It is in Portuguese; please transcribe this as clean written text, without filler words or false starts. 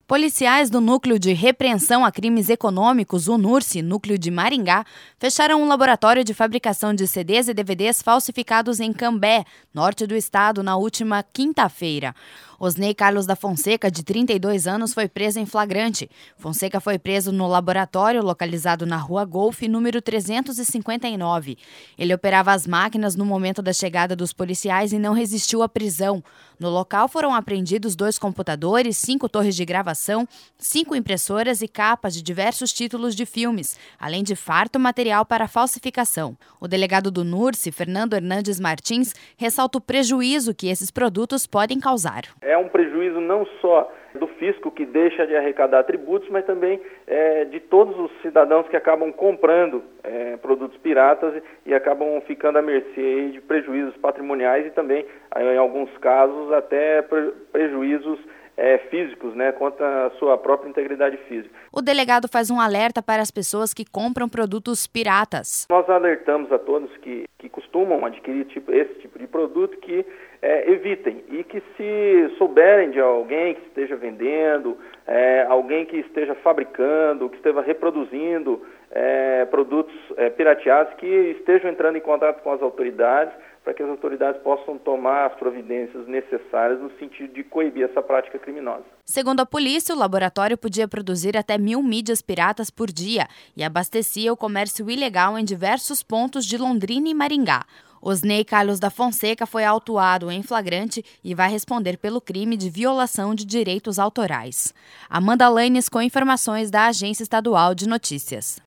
Policiais do Núcleo de Repreensão a Crimes Econômicos, o NURCE, núcleo de Maringá, fecharam um laboratório de fabricação de CDs e DVDs falsificados em Cambé, norte do estado, na última quinta-feira. Osnei Carlos da Fonseca, de 32 anos, foi preso em flagrante. Fonseca foi preso no laboratório localizado na Rua Golfe, número 359. Ele operava as máquinas no momento da chegada dos policiais e não resistiu à prisão. No local foram apreendidos 2 computadores, 5 torres de gravação, 5 impressoras e capas de diversos títulos de filmes, além de farto material para falsificação. O delegado do NURCE, Fernando Hernandes Martins, ressalta o prejuízo que esses produtos podem causar. É um prejuízo não só do fisco, que deixa de arrecadar tributos, mas também de todos os cidadãos que acabam comprando produtos piratas e acabam ficando à mercê de prejuízos patrimoniais e também, em alguns casos, até prejuízos físicos, quanto à sua própria integridade física. O delegado faz um alerta para as pessoas que compram produtos piratas. Nós alertamos a todos que costumam adquirir esse tipo de produto que evitem e que, se souberem de alguém que esteja vendendo, alguém que esteja fabricando, que esteja reproduzindo produtos pirateados, que estejam entrando em contato com as autoridades, para que as autoridades possam tomar as providências necessárias no sentido de coibir essa prática criminosa. Segundo a polícia, o laboratório podia produzir até 1.000 mídias piratas por dia e abastecia o comércio ilegal em diversos pontos de Londrina e Maringá. Osnei Carlos da Fonseca foi autuado em flagrante e vai responder pelo crime de violação de direitos autorais. Amanda Lanes com informações da Agência Estadual de Notícias.